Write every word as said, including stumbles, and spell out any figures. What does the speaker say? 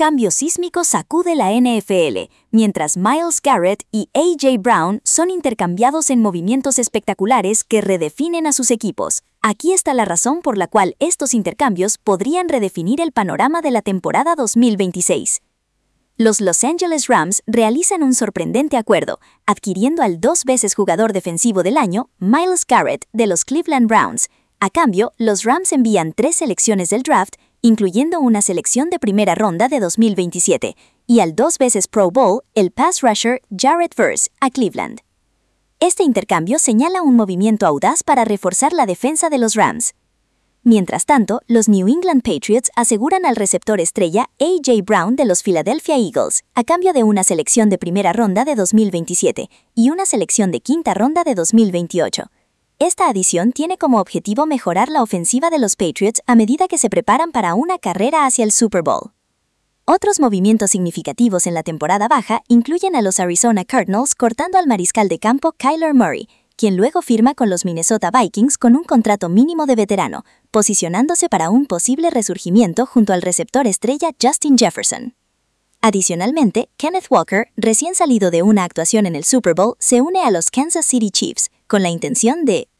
cambio sísmico sacude la N F L, mientras Myles Garrett y A J Brown son intercambiados en movimientos espectaculares que redefinen a sus equipos. Aquí está la razón por la cual estos intercambios podrían redefinir el panorama de la temporada dos mil veintiséis. Los Los Angeles Rams realizan un sorprendente acuerdo, adquiriendo al dos veces jugador defensivo del año, Myles Garrett, de los Cleveland Browns. A cambio, los Rams envían tres selecciones del draft, incluyendo una selección de primera ronda de dos mil veintisiete, y al dos veces Pro Bowl, el pass rusher Jared Verse, a Cleveland. Este intercambio señala un movimiento audaz para reforzar la defensa de los Rams. Mientras tanto, los New England Patriots aseguran al receptor estrella A J Brown de los Philadelphia Eagles, a cambio de una selección de primera ronda de dos mil veintisiete y una selección de quinta ronda de dos mil veintiocho. Esta adición tiene como objetivo mejorar la ofensiva de los Patriots a medida que se preparan para una carrera hacia el Super Bowl. Otros movimientos significativos en la temporada baja incluyen a los Arizona Cardinals cortando al mariscal de campo Kyler Murray, quien luego firma con los Minnesota Vikings con un contrato mínimo de veterano, posicionándose para un posible resurgimiento junto al receptor estrella Justin Jefferson. Adicionalmente, Kenneth Walker, recién salido de una actuación en el Super Bowl, se une a los Kansas City Chiefs, con la intención de